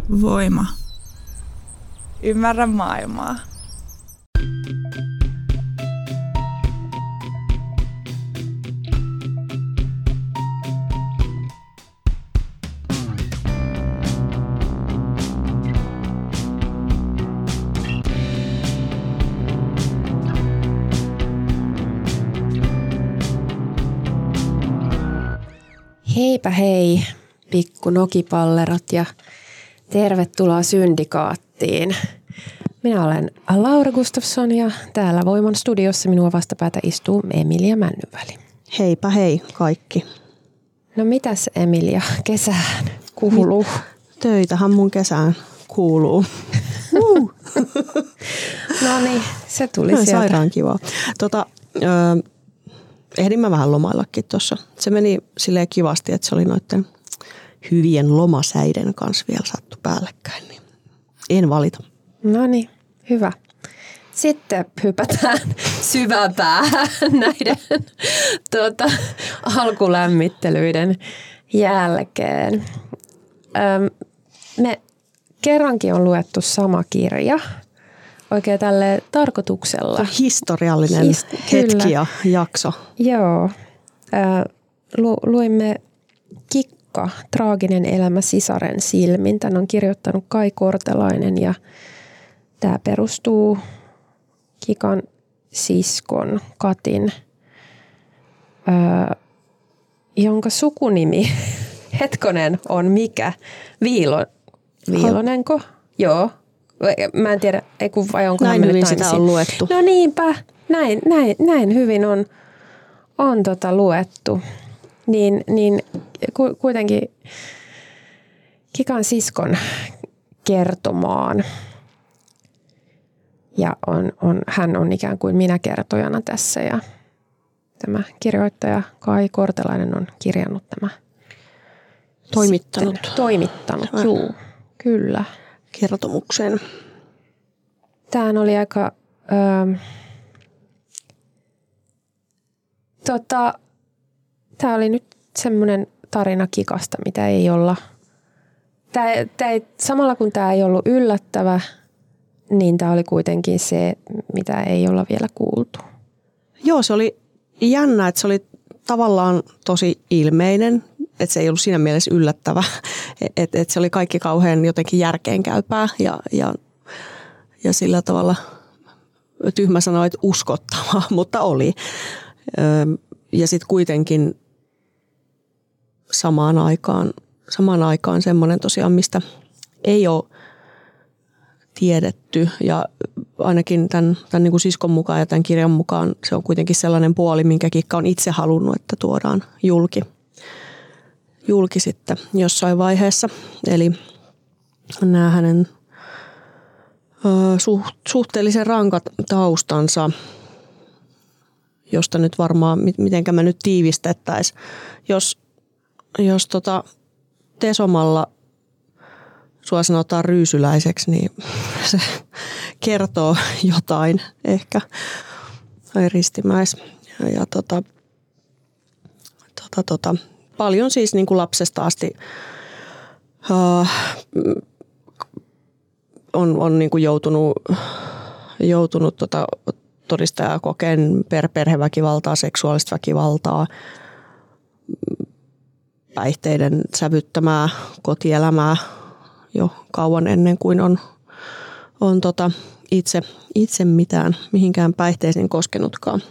Voima. Ymmärrä maailmaa. Heipä hei, pikku nokipallerot ja tervetuloa Syndikaattiin. Minä olen Laura Gustafsson ja täällä Voiman studiossa minua vastapäätä istuu Emilia Männyväli. Heipä hei kaikki. No mitäs Emilia, kesään kuuluu? Töitähän mun kesään kuuluu. No niin, se tuli sieltä. Sairaan kivaa. Ehdin mä vähän lomaillakin tuossa. Se meni silleen kivasti, että se oli noiden hyvien lomasäiden kanssa vielä sattu päällekkäin. Niin en valita. No niin, hyvä. Sitten hypätään syvään päähän näiden alkulämmittelyiden jälkeen. Me kerrankin on luettu sama kirja. Oikein tälle tarkoituksella. Historiallinen hetki ja jakso. Joo. Luimme Kikka, traaginen elämä sisaren silmin. Tän on kirjoittanut Kai Kortelainen ja tämä perustuu Kikan siskon Katin, jonka sukunimi, on mikä? Viilonenko? Joo. Mä en tiedä, vai onko näin hyvin sitä on luettu. No niinpä, näin hyvin on luettu. Niin kuitenkin Kikan siskon kertomaan. Ja hän on ikään kuin minä kertojana tässä ja tämä kirjoittaja Kai Kortelainen on kirjannut tämä. Toimittanut, juu, kyllä. Kertomuksen. Tämähän oli aika tämä oli nyt semmoinen tarina Kikasta, mitä ei olla. Samalla kun tämä ei ollut yllättävä, niin tämä oli kuitenkin se, mitä ei olla vielä kuultu. Joo, se oli jännä, että se oli tavallaan tosi ilmeinen, että se ei ollut siinä mielessä yllättävä, että se oli kaikki kauhean jotenkin järkeenkäypää ja sillä tavalla tyhmä sanoa, että uskottavaa, mutta oli. Ja sitten kuitenkin samaan aikaan semmoinen tosiaan, mistä ei ole tiedetty ja ainakin tämän niin kuin siskon mukaan ja tämän kirjan mukaan se on kuitenkin sellainen puoli, minkä Kikka on itse halunnut, että tuodaan julki sitten jossain vaiheessa. Eli nämä hänen suhteellisen rankat taustansa, josta nyt varmaan, mitenkä mä nyt tiivistettäisiin, jos Tesomalla sua sanotaan ryysyläiseksi, niin se kertoo jotain ehkä. Tai Ristimäis. Ja paljon siis niin kuin lapsesta asti on niin kuin joutunut todistajaa kokeen perheväkivaltaa, seksuaalista väkivaltaa, päihteiden sävyttämää kotielämää jo kauan ennen kuin on itse mihinkään päihteisiin koskenutkaan.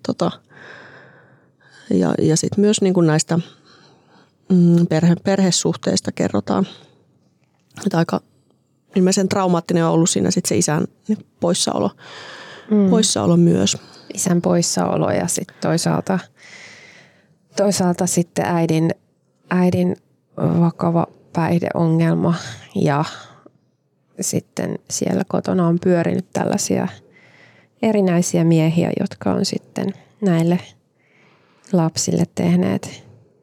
Ja sitten myös niin kuin näistä perhesuhteista kerrotaan. Että aika ilmeisen traumaattinen on ollut siinä sitten se isän poissaolo myös. Isän poissaolo ja sitten toisaalta sitten äidin vakava päihdeongelma ja sitten siellä kotona on pyörinyt tällaisia erinäisiä miehiä, jotka on sitten näille lapsille tehneet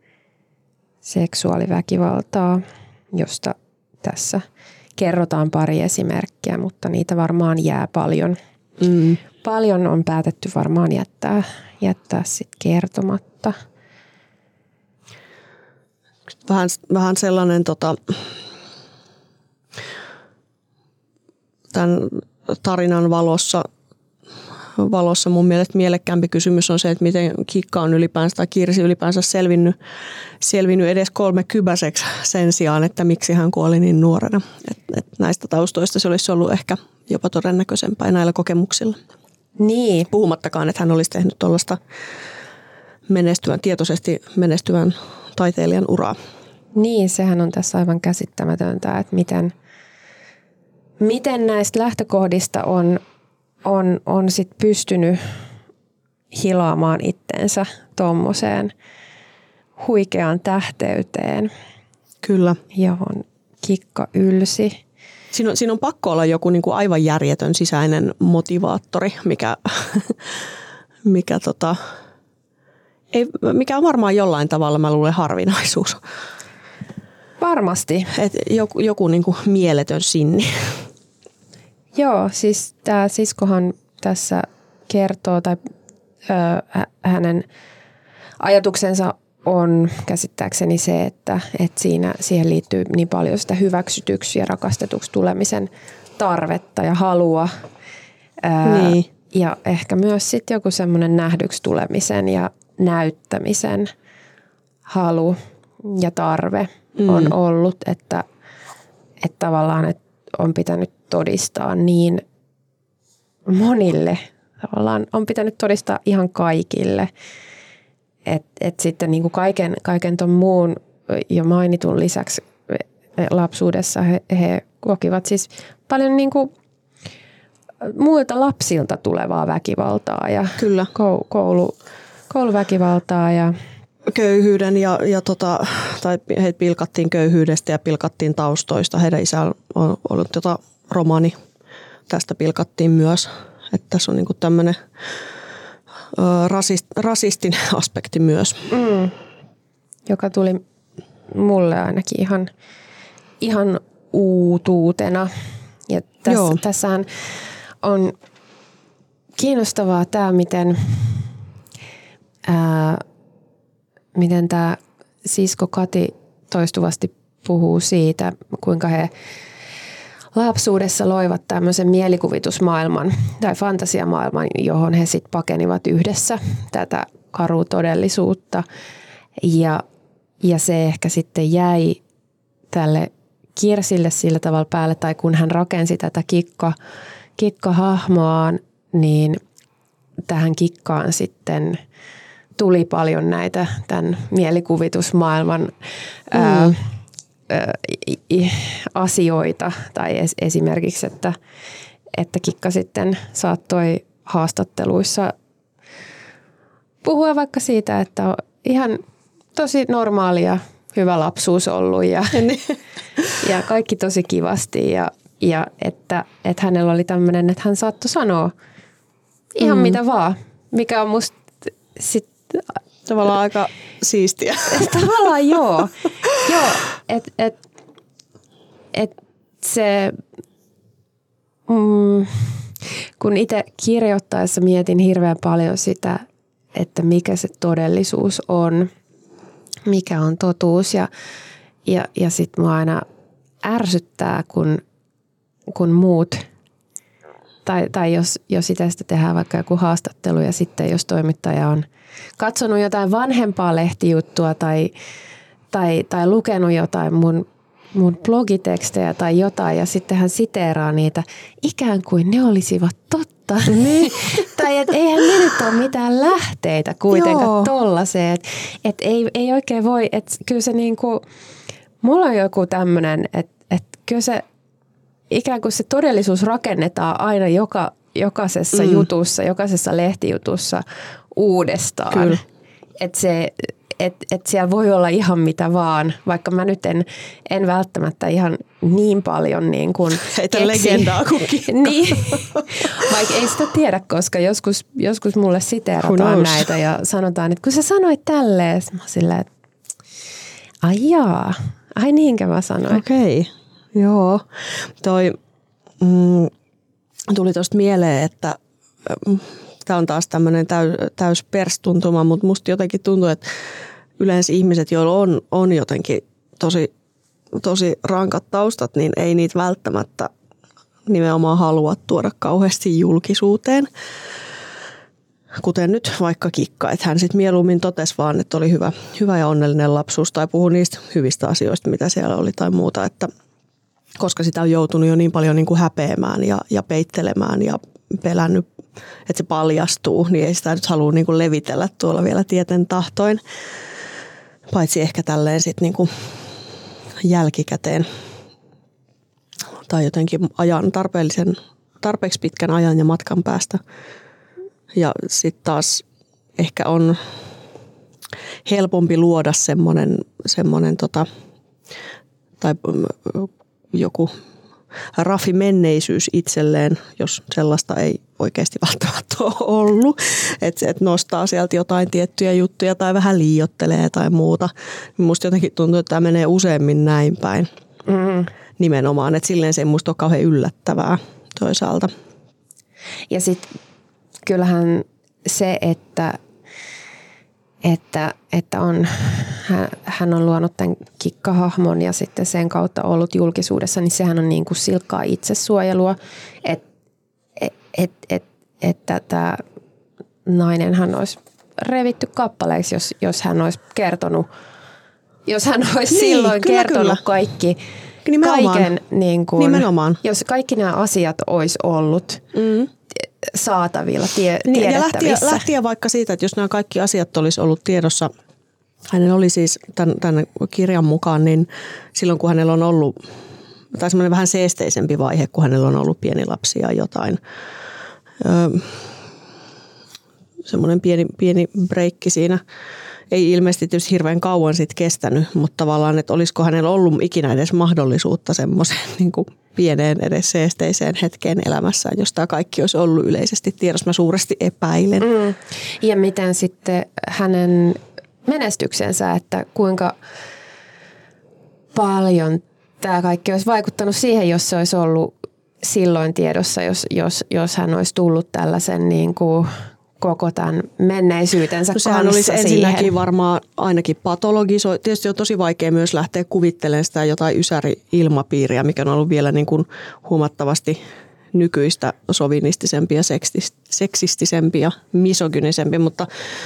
seksuaaliväkivaltaa, josta tässä kerrotaan pari esimerkkiä, mutta niitä varmaan jää paljon. Paljon on päätetty varmaan jättää sitten kertomatta. Vähän sellainen tämän tarinan valossa mun mielestä mielekkäämpi kysymys on se, että miten Kikka on ylipäänsä tai Kirsi ylipäänsä selvinnyt edes 30-vuotiaaksi sen sijaan, että miksi hän kuoli niin nuorena. Et näistä taustoista se olisi ollut ehkä jopa todennäköisempää näillä kokemuksilla. Niin. Puhumattakaan, että hän olisi tehnyt tuollaista tietoisesti menestyvän taiteilijan uraa. Niin, sehän on tässä aivan käsittämätöntä, että miten näistä lähtökohdista on sit pystynyt hilaamaan itsensä tuommoiseen huikeaan tähteyteen. Kyllä. Johon Kikka ylsi. Siinä on pakko olla joku niin kuin aivan järjetön sisäinen motivaattori, mikä on varmaan jollain tavalla, mä luulen, harvinaisuus. Varmasti. Et joku niin kuin mieletön sinni. Joo, siis tämä siskohan tässä kertoo, tai hänen ajatuksensa on käsittääkseni se, että siihen liittyy niin paljon sitä hyväksytyksi ja rakastetuksi tulemisen tarvetta ja halua. Niin. Ja ehkä myös sitten joku semmoinen nähdyksi tulemisen ja näyttämisen halu ja tarve on ollut, että tavallaan että on pitänyt todistaa niin monille. Tavallaan on pitänyt todistaa ihan kaikille. Että sitten niin kuin kaiken ton muun jo mainitun lisäksi lapsuudessa he kokivat siis paljon niin kuin muilta lapsilta tulevaa väkivaltaa ja Kyllä. Kouluväkivaltaa ja köyhyyden tai heitä pilkattiin köyhyydestä ja pilkattiin taustoista. Heidän isä on ollut romaani. Tästä pilkattiin myös. Että tässä on niinku tämmöinen rasistin aspekti myös. Joka tuli mulle ainakin ihan uutuutena. Ja tässähän on kiinnostavaa tämä, miten tämä sisko Kati toistuvasti puhuu siitä, kuinka he lapsuudessa loivat tämmöisen mielikuvitusmaailman tai fantasiamaailman, johon he sitten pakenivat yhdessä tätä karua todellisuutta. Ja se ehkä sitten jäi tälle Kirsille sillä tavalla päälle, tai kun hän rakensi tätä Kikka-hahmoaan, niin tähän Kikkaan sitten tuli paljon näitä tämän mielikuvitusmaailman asioita. Tai esimerkiksi, että Kikka sitten saattoi haastatteluissa puhua vaikka siitä, että on ihan tosi normaalia hyvä lapsuus ollut ja kaikki tosi kivasti ja että hänellä oli tämmöinen, että hän saattoi sanoa ihan mitä vaan, mikä on musta sitten tavallaan aika siistiä. Tavallaan joo, että se kun itse kirjoittaessa mietin hirveän paljon sitä, että mikä se todellisuus on, mikä on totuus ja sitten mua aina ärsyttää, kun muut, tai jos sitä tehdään vaikka joku haastattelu ja sitten jos toimittaja on katsonut jotain vanhempaa lehtijuttua tai lukenut jotain mun blogitekstejä tai jotain ja sitten hän siteeraa niitä ikään kuin ne olisivat totta. Tai et eihän ne nyt ole mitään lähteitä kuitenkaan tollaiseen. Että ei oikein voi, että kyllä se niinku, mulla on joku tämmöinen, että kyllä se ikään kuin se todellisuus rakennetaan aina jokaisessa jutussa, jokaisessa lehtijutussa uudestaan. Että siellä voi olla ihan mitä vaan, vaikka mä nyt en välttämättä ihan niin paljon niin kuin heitä legendaa kuin Kikka. Niin, vaikka ei sitä tiedä, koska joskus mulle siteerataan näitä ja sanotaan, että kun sä sanoit tälleen, mä silleen, että ai niinkö mä sanoin. Okei, joo. Tuli tuosta mieleen, että tämä on taas tämmöinen täys perstuntuma, mutta musta jotenkin tuntuu, että yleensä ihmiset, joilla on jotenkin tosi rankat taustat, niin ei niitä välttämättä nimenomaan halua tuoda kauheasti julkisuuteen. Kuten nyt vaikka Kikka, että hän sitten mieluummin totesi vaan, että oli hyvä ja onnellinen lapsuus tai puhui niistä hyvistä asioista, mitä siellä oli tai muuta. Että, koska sitä on joutunut jo niin paljon niin kuin häpeämään ja peittelemään ja pelännyt, että se paljastuu, niin ei sitä nyt halua niin kuin levitellä tuolla vielä tieten tahtoin. Paitsi ehkä tälleen sitten niin kuin jälkikäteen tai jotenkin tarpeeksi pitkän ajan ja matkan päästä. Ja sitten taas ehkä on helpompi luoda semmoinen tai joku raffi menneisyys itselleen, jos sellaista ei oikeasti välttämättä ole ollut. Että nostaa sieltä jotain tiettyjä juttuja tai vähän liioittelee tai muuta. Musta jotenkin tuntuu, että tämä menee useammin näin päin. Nimenomaan, että silleen se ei musta ole kauhean yllättävää toisaalta. Ja sitten kyllähän se, että hän on luonut tämän Kikka-hahmon ja sitten sen kautta ollut julkisuudessa, niin sehän on niin kuin silkkaa itsesuojelua, että tämä nainenhan olisi revitty kappaleiksi, jos hän olisi kertonut, silloin kertonut kaikki. Kaiken, niin kuin, nimenomaan. Jos kaikki nämä asiat olisi ollut saatavilla, tiedettävissä. Ja lähtien vaikka siitä, että jos nämä kaikki asiat olisi ollut tiedossa, hänellä oli siis tämän kirjan mukaan, niin silloin kun hänellä on ollut, tai semmoinen vähän seesteisempi vaihe, kun hänellä on ollut pieni lapsi ja jotain, semmoinen pieni breikki siinä. Ei ilmeisesti tietysti hirveän kauan sitten kestänyt, mutta tavallaan, että olisiko hänellä ollut ikinä edes mahdollisuutta semmoiseen niin kuin pieneen edes seesteiseen hetkeen elämässään, jos tämä kaikki olisi ollut yleisesti tiedossa. Mä suuresti epäilen. Ja miten sitten hänen menestyksensä, että kuinka paljon tämä kaikki olisi vaikuttanut siihen, jos se olisi ollut silloin tiedossa, jos hän olisi tullut tällaisen niin kuin koko tämän menneisyytensä kanssa sehän olisi siihen. Ensinnäkin varmaan ainakin patologisoi. Tietysti on tosi vaikea myös lähteä kuvittelemaan sitä jotain ysäri-ilmapiiriä, mikä on ollut vielä niin kuin huomattavasti nykyistä sovinistisempia, seksistisempia, misogynisempia, mutta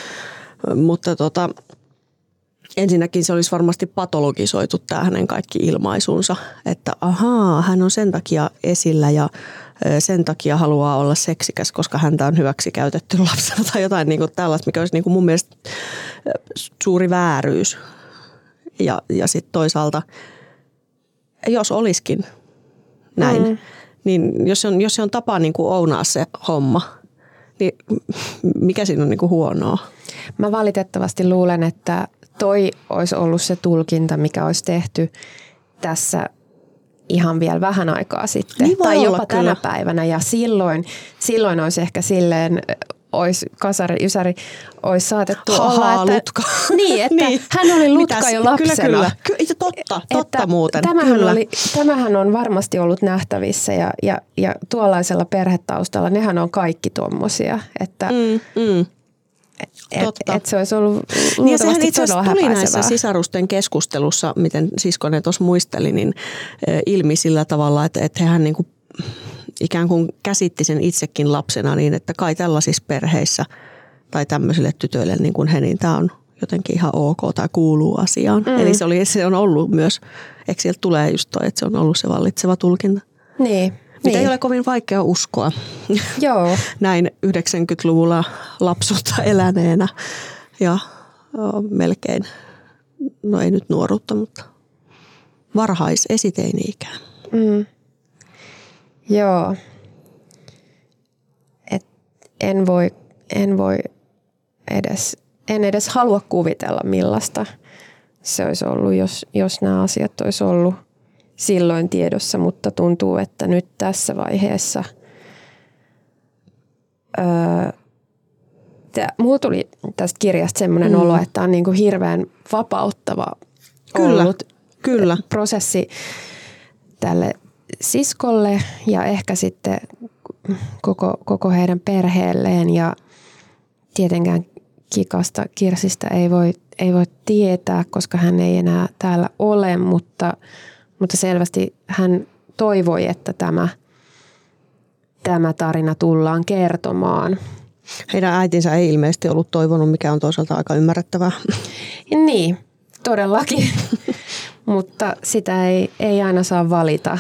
ensinnäkin se olisi varmasti patologisoitu tämä hänen kaikki ilmaisunsa, että ahaa, hän on sen takia esillä ja sen takia haluaa olla seksikäs, koska häntä on hyväksi käytetty lapsena tai jotain niin kuin tällaista, mikä olisi niin kuin mun mielestä suuri vääryys. Ja sitten toisaalta, jos olisikin näin, niin jos se on tapa niin kuin ounaa se homma, niin mikä siinä on niin kuin huonoa? Mä valitettavasti luulen, että toi olisi ollut se tulkinta, mikä olisi tehty tässä ihan vielä vähän aikaa sitten. Niin tai jopa kyllä. tänä päivänä. Ja silloin olisi ehkä silleen, ysäri olisi saatettu olla, että, Lutka. Niin, että niin. Hän oli Lutka jo lapsena. Kyllä. Totta muuten. Tämähän on varmasti ollut nähtävissä ja tuollaisella perhetaustalla nehän on kaikki tommosia, että et se olisi ollut luultavasti todella häpäisevää. Tuli näissä sisarusten keskustelussa, miten siskonen tuossa muisteli, niin ilmi sillä tavalla, että hehän niin kuin ikään kuin käsitti sen itsekin lapsena niin, että kai tällaisissa perheissä tai tämmöisille tytöille niin kuin he, niin tämä on jotenkin ihan ok tai kuuluu asiaan. Eli se on ollut myös, eikö sieltä tulee just toi, että se on ollut se vallitseva tulkinta. Niin. Mitä ei ole kovin vaikea uskoa. Joo. Näin 90-luvulla lapsuutta eläneenä ja melkein, no ei nyt nuoruutta, mutta esiteini-ikään. Joo. En voi edes halua kuvitella millaista se olisi ollut, jos nämä asiat olisi ollut silloin tiedossa, mutta tuntuu, että nyt tässä vaiheessa mulla tuli tästä kirjasta semmoinen olo, että on niin kuin hirveän vapauttava Kyllä. prosessi tälle siskolle ja ehkä sitten koko heidän perheelleen ja tietenkään Kirsistä ei voi tietää, koska hän ei enää täällä ole, mutta selvästi hän toivoi, että tämä tämä tarina tullaan kertomaan. Heidän äitinsä ei ilmeisesti ollut toivonut, mikä on toisaalta aika ymmärrettävää. Niin, todellakin. Mutta sitä ei aina saa valita,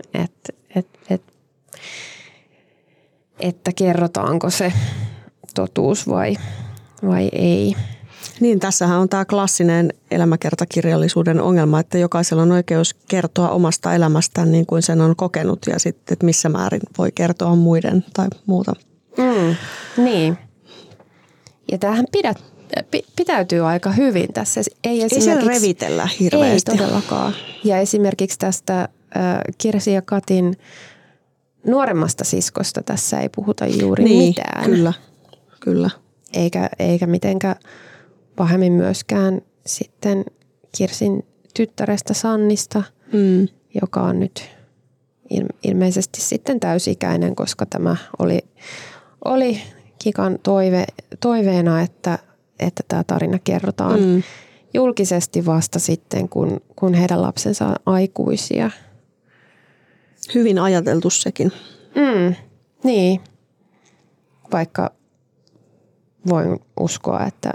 että kerrotaanko se totuus vai ei. Niin, tässähän on tämä klassinen elämäkertakirjallisuuden ongelma, että jokaisella on oikeus kertoa omasta elämästään niin kuin sen on kokenut ja sitten, että missä määrin voi kertoa muiden tai muuta. Niin. Ja tämähän pitäytyy aika hyvin tässä. Ei siellä revitellä hirveästi. Ei todellakaan. Ja esimerkiksi tästä Kirsi ja Katin nuoremmasta siskosta tässä ei puhuta juuri mitään. Kyllä. Eikä mitenkään pahemmin myöskään sitten Kirsin tyttärestä Sannista, joka on nyt ilmeisesti sitten täysikäinen, koska tämä oli Kikan toiveena, että tämä tarina kerrotaan julkisesti vasta sitten, kun heidän lapsensa on aikuisia. Hyvin ajateltu sekin. Niin, vaikka voin uskoa, että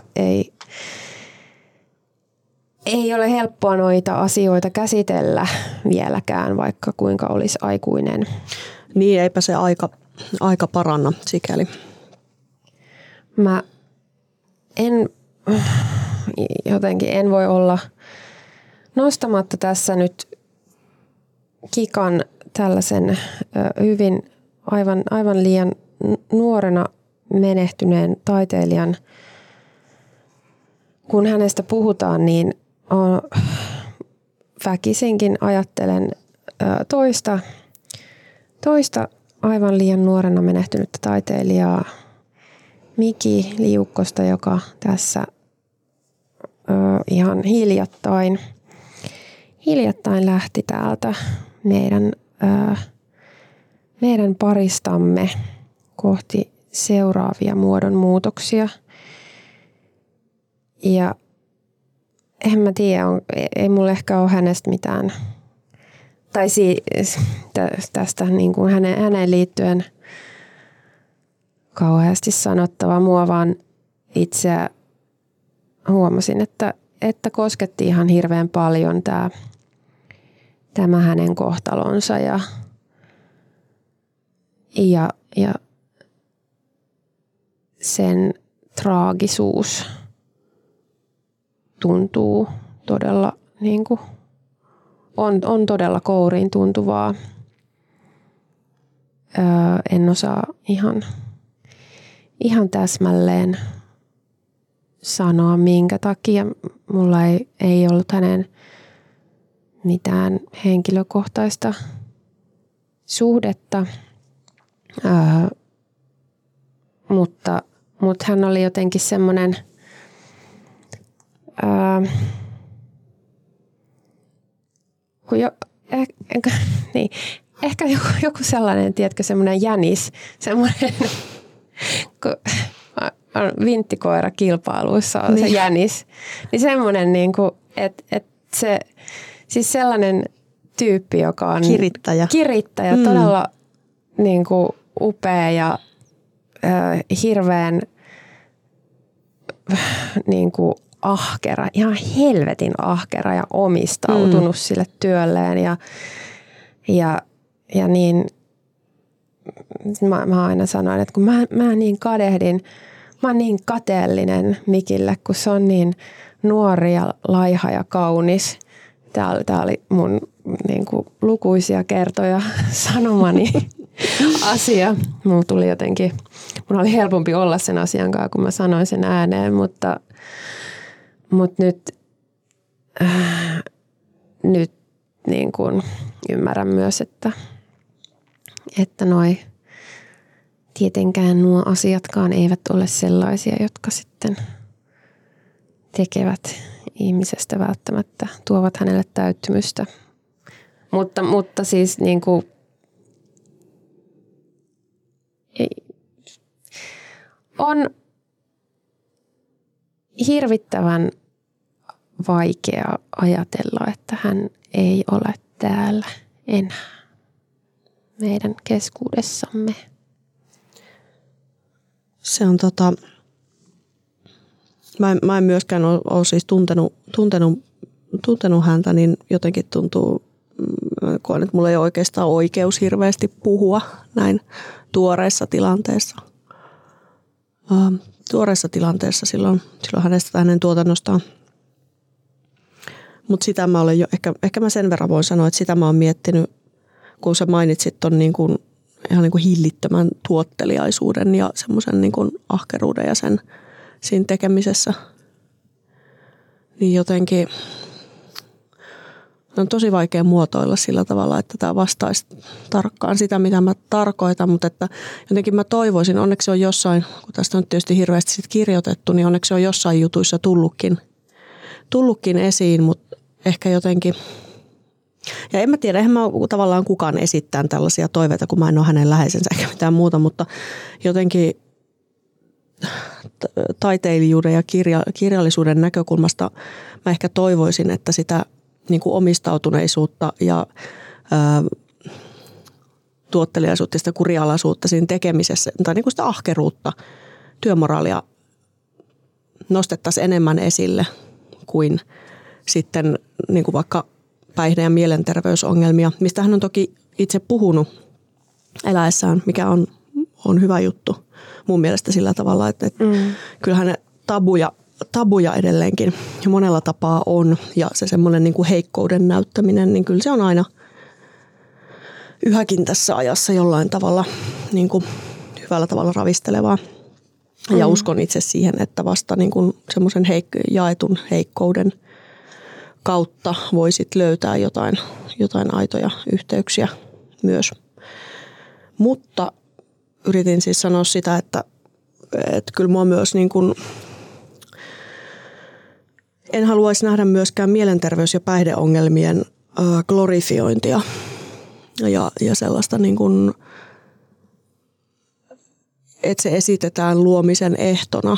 ei ole helppoa noita asioita käsitellä vieläkään, vaikka kuinka olisi aikuinen. Niin, eipä se aika paranna sikäli. Mä en voi olla nostamatta tässä nyt Kikan tällaisen hyvin aivan liian nuorena menehtyneen taiteilijan. Kun hänestä puhutaan, niin väkisinkin ajattelen toista aivan liian nuorena menehtynyttä taiteilijaa, Miki Liukkosta, joka tässä ihan hiljattain lähti täältä meidän paristamme kohti seuraavia muodonmuutoksia. Ja en mä tiedä, ei mulla ehkä ole hänestä mitään, tai tästä niin kuin häneen liittyen kauheasti sanottavaa. Mua vaan itse huomasin, että kosketti ihan hirveän paljon tämä hänen kohtalonsa ja sen traagisuus tuntuu todella niin kuin on todella kouriin tuntuvaa. En osaa ihan täsmälleen sanoa, minkä takia. Mulla ei ollut hänen mitään henkilökohtaista suhdetta, mutta hän oli jotenkin semmoinen ehkä joku sellainen, tiedätkö, semmoinen jänis, semmoinen vinttikoira kilpailuissa on se jänis, niin semmoinen niinku, että se siis sellainen tyyppi, joka on kirittäjä todella niinku upea ja hirveän niinku ahkera, ihan helvetin ahkera ja omistautunut sille työlleen ja niin mä aina sanoin, että kun mä niin kadehdin, mä oon niin kateellinen Mikille, kun se on niin nuori ja laiha ja kaunis. Tää oli mun niin kuin lukuisia kertoja sanomani asia. Mun oli helpompi olla sen asian kanssa, kun mä sanoin sen ääneen, mutta nyt niin kuin ymmärrän myös, että tietenkään nuo asiatkaan eivät ole sellaisia, jotka sitten tekevät ihmisestä välttämättä, tuovat hänelle täyttymystä. Mutta siis niin kuin, on hirvittävän vaikea ajatella, että hän ei ole täällä enää meidän keskuudessamme. Se on mä en myöskään ole siis tuntenut häntä, niin jotenkin tuntuu, koen, että mulla ei ole oikeastaan oikeus hirveästi puhua näin tuoreessa tilanteessa. Silloin hänestä tai hänen tuotannostaan. Mutta sitä mä olen jo, ehkä mä sen verran voin sanoa, että sitä mä oon miettinyt, kun sä mainitsit ton niin kuin, ihan niin kuin hillittömän tuotteliaisuuden ja semmoisen niin kuin ahkeruuden ja sen siinä tekemisessä. Niin jotenkin on tosi vaikea muotoilla sillä tavalla, että tämä vastaisi tarkkaan sitä, mitä mä tarkoitan, mutta että jotenkin mä toivoisin, onneksi on jossain, kun tästä on tietysti hirveästi sit kirjoitettu, niin onneksi on jossain jutuissa tullutkin esiin, mutta ehkä jotenkin, ja en mä tiedä, eihän mä tavallaan kukaan esittää tällaisia toiveita, kun mä en ole hänen läheisensä eikä mitään muuta, mutta jotenkin taiteilijuuden ja kirjallisuuden näkökulmasta mä ehkä toivoisin, että sitä niin kuin omistautuneisuutta ja tuottelijaisuutta ja sitä kurialaisuutta siinä tekemisessä, tai niin kuin sitä ahkeruutta, työmoraalia nostettaisiin enemmän esille kuin sitten niin kuin vaikka päihde- ja mielenterveysongelmia, mistä hän on toki itse puhunut eläessään, mikä on hyvä juttu mun mielestä sillä tavalla, että kyllähän ne tabuja edelleenkin monella tapaa on, ja se semmoinen niin kuin heikkouden näyttäminen, niin kyllä se on aina yhäkin tässä ajassa jollain tavalla niin kuin hyvällä tavalla ravistelevaa. Ja uskon itse siihen, että vasta niin kuin semmoisen jaetun heikkouden kautta voisit löytää jotain aitoja yhteyksiä myös. Mutta yritin siis sanoa sitä, että kyllä mua myös niin kuin, en haluaisi nähdä myöskään mielenterveys- ja päihdeongelmien glorifiointia ja sellaista niin kuin, että se esitetään luomisen ehtona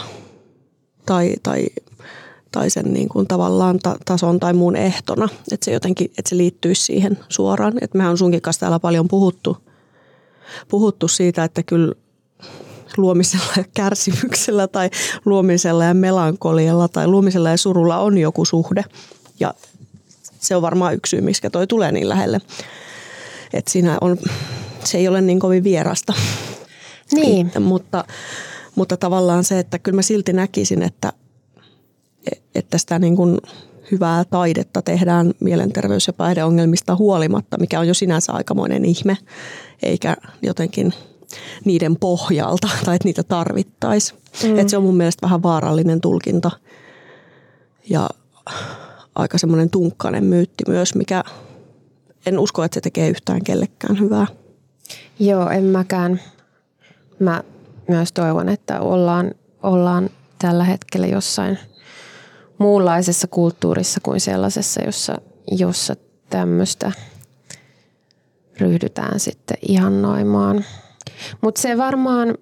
tai sen niin kuin tavallaan tason tai muun ehtona, että se jotenkin, että se liittyisi siihen suoraan. Että mehän on sunkin kanssa täällä paljon puhuttu siitä, että kyllä luomisella ja kärsimyksellä tai luomisella ja melankolialla tai luomisella ja surulla on joku suhde. Ja se on varmaan yksi syy, miksi toi tulee niin lähelle. Että siinä se ei ole niin kovin vierasta. Niin. Mutta tavallaan se, että kyllä mä silti näkisin, että sitä niin kuin hyvää taidetta tehdään mielenterveys- ja päihdeongelmista huolimatta, mikä on jo sinänsä aikamoinen ihme, eikä jotenkin niiden pohjalta tai että niitä tarvittaisiin. Että se on mun mielestä vähän vaarallinen tulkinta ja aika semmoinen tunkkainen myytti myös, mikä en usko, että se tekee yhtään kellekään hyvää. Joo, en mäkään. Mä myös toivon, että ollaan tällä hetkellä jossain muunlaisessa kulttuurissa kuin sellaisessa, jossa tämmöistä ryhdytään sitten ihannoimaan. Mutta se varmaan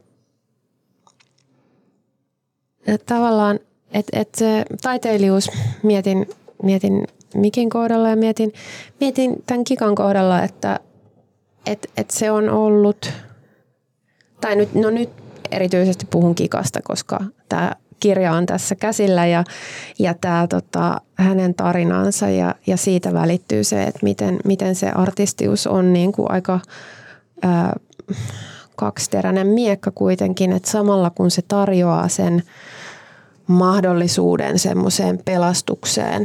tavallaan, että se taiteilijuus mietin Mikin kohdalla ja mietin tämän Kikan kohdalla, että se on ollut, tai nyt erityisesti puhun Kikasta, koska tämä kirja on tässä käsillä ja tämä hänen tarinansa ja siitä välittyy se, että miten se artistius on niin kuin aika kaksiteräinen miekka kuitenkin, että samalla kun se tarjoaa sen mahdollisuuden semmoiseen pelastukseen,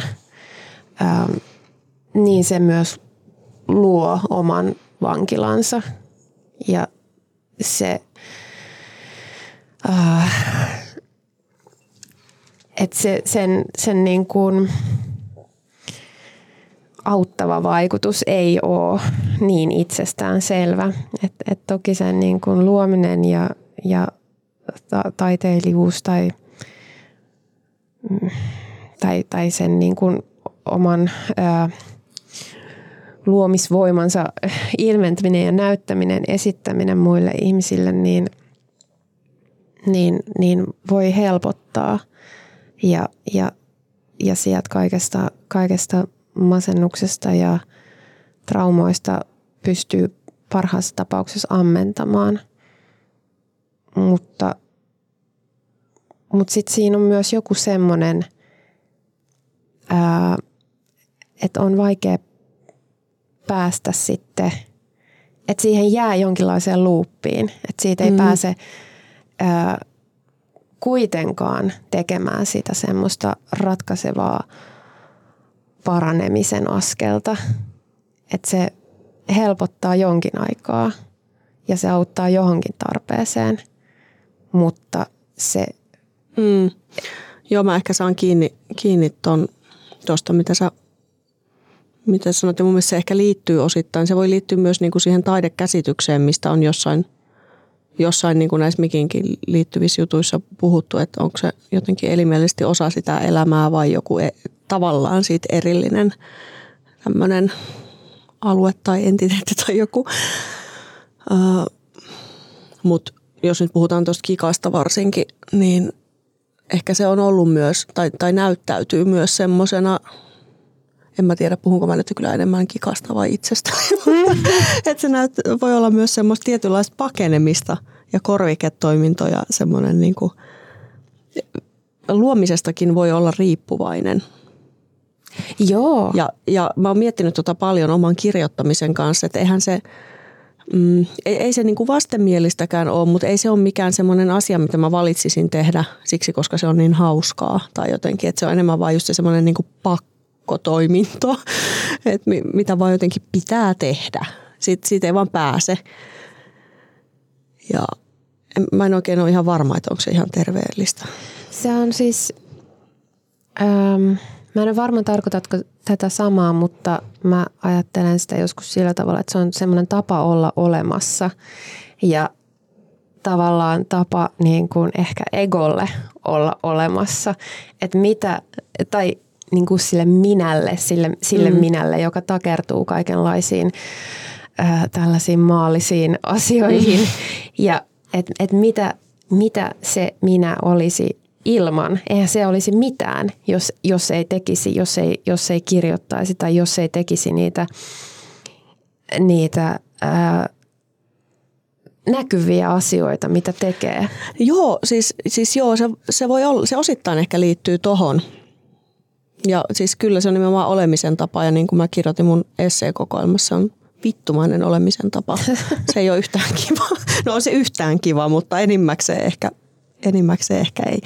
niin se myös luo oman vankilansa ja se että sen niin kuin auttava vaikutus ei ole niin itsestään selvä. Et toki sen niin kuin luominen ja taiteilijuus tai sen niin kuin oman luomisvoimansa ilmentäminen ja näyttäminen, esittäminen muille ihmisille, niin voi helpottaa. Ja sieltä kaikesta masennuksesta ja traumoista pystyy parhaassa tapauksessa ammentamaan. Mutta Mutta sitten siinä on myös joku semmoinen, että on vaikea päästä sitten, että siihen jää jonkinlaiseen luuppiin, että siitä ei pääse kuitenkaan tekemään sitä semmoista ratkaisevaa paranemisen askelta, että se helpottaa jonkin aikaa ja se auttaa johonkin tarpeeseen, mutta se... Joo, mä ehkä saan kiinni tuosta, mitä sanoit, ja mun mielestä se ehkä liittyy osittain. Se voi liittyä myös niin kuin siihen taidekäsitykseen, mistä on jossain niin kuin näissä mikinkin liittyvissä jutuissa puhuttu, että onko se jotenkin elimellisesti osa sitä elämää vai joku tavallaan siitä erillinen tämmöinen alue tai entiteetti tai joku. Mutta jos nyt puhutaan tuosta kikasta varsinkin, niin ehkä se on ollut myös, tai näyttäytyy myös semmoisena, en mä tiedä puhunko mä nyt kyllä enemmän kikasta vai itsestä, että se voi olla myös semmoista tietynlaista pakenemista ja korviketoimintoja, semmoinen niin kuin, luomisestakin voi olla riippuvainen. Joo. Ja mä oon miettinyt paljon oman kirjoittamisen kanssa, että eihän se... Ei se niin kuin vastenmielistäkään ole, mutta ei se ole mikään semmoinen asia, mitä mä valitsisin tehdä siksi, koska se on niin hauskaa tai jotenkin, että se on enemmän vaan just se semmoinen niin kuin pakkotoiminto, että mitä vaan jotenkin pitää tehdä. Siitä ei vaan pääse. Ja mä en oikein ole ihan varma, että onko se ihan terveellistä. Se on siis, mä en ole varma tarkoitatko tätä samaa, mutta mä ajattelen sitä joskus sillä tavalla, että se on semmoinen tapa olla olemassa ja tavallaan tapa niin kuin ehkä egolle olla olemassa. Että mitä, tai niin kuin sille minälle, sille minälle, joka takertuu kaikenlaisiin tällaisiin maallisiin asioihin ja että mitä se minä olisi ilman. Eihän se olisi mitään, jos ei tekisi, jos ei kirjoittaisi tai jos ei tekisi niitä näkyviä asioita, mitä tekee. Joo, siis joo, se voi olla, se osittain ehkä liittyy tohon. Ja siis kyllä se on nimenomaan olemisen tapa ja niin kuin mä kirjoitin mun esseekokoelmassa on vittumainen olemisen tapa. Se ei ole yhtään kiva. No on se yhtään kiva, mutta enimmäkseen ehkä ei.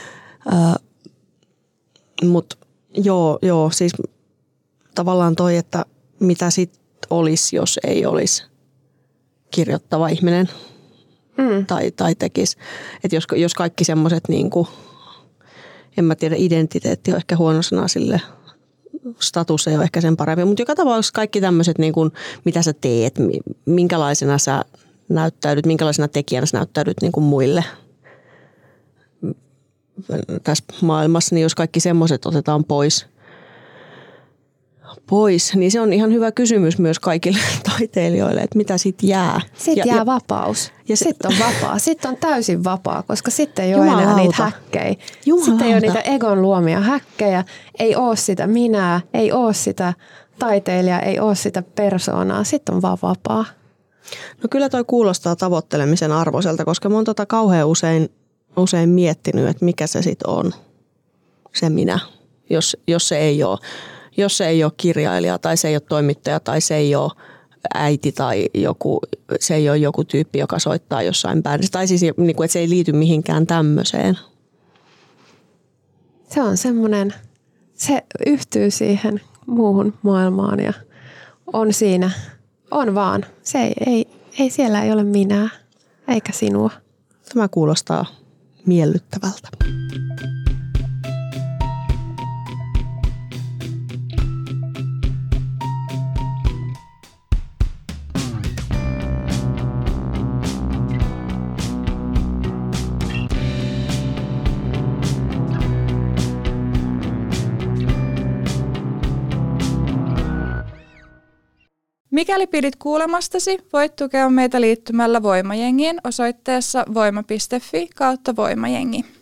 Mutta joo, siis tavallaan toi, että mitä sit olisi, jos ei olisi kirjoittava ihminen tai tekisi. Että jos kaikki semmoiset niinku, en mä tiedä, identiteetti on ehkä huono sana sille, status ei ole ehkä sen parempi, mutta joka tapauksessa kaikki tämmöiset, niinku, mitä sä teet, minkälaisena sä näyttäydyt, minkälaisena tekijänä sä näyttäydyt niinku muille tässä maailmassa, niin jos kaikki semmoiset otetaan pois, niin se on ihan hyvä kysymys myös kaikille taiteilijoille, että mitä sitten jää. Sitten jää vapaus. Ja sitten on vapaa. Sitten on täysin vapaa, koska sitten ei ole enää niitä häkkejä. Sitten ei ole niitä egon luomia häkkejä. Ei ole sitä minää, ei ole sitä taiteilijaa, ei ole sitä persoonaa. Sitten on vaan vapaa. No kyllä toi kuulostaa tavoittelemisen arvoiselta, koska mä oon kauhean usein miettinyt, että mikä se sitten on, se minä, jos se ei ole. Jos se ei ole kirjailija tai se ei ole toimittaja tai se ei ole äiti tai se ei ole joku tyyppi, joka soittaa jossain bändissä. Tai siis, että se ei liity mihinkään tämmöiseen. Se on semmoinen, se yhtyy siihen muuhun maailmaan ja on siinä, on vaan. Se ei siellä ei ole minää eikä sinua. Tämä kuulostaa miellyttävältä. Mikäli pidit kuulemastasi, voit tukea meitä liittymällä Voimajengiin osoitteessa voima.fi/voimajengi.